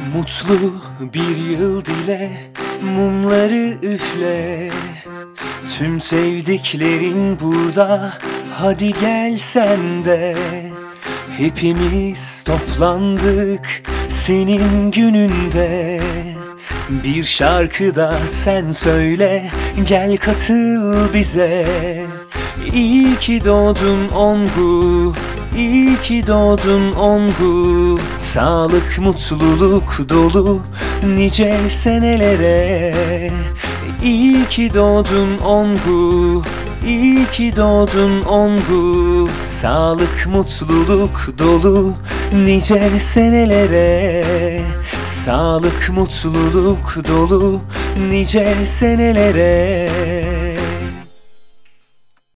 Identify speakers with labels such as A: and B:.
A: Mutlu bir yıl dile, mumları üfle. Tüm sevdiklerin burada, hadi gel sen de. Hepimiz toplandık senin gününde. Bir şarkı da sen söyle, gel katıl bize. İyi ki doğdun Ongu, İyi ki doğdun Ongu. Sağlık, mutluluk dolu nice senelere. İyi ki doğdun Ongu, İyi ki doğdun Ongu. Sağlık, mutluluk dolu nice senelere. Sağlık, mutluluk dolu nice senelere.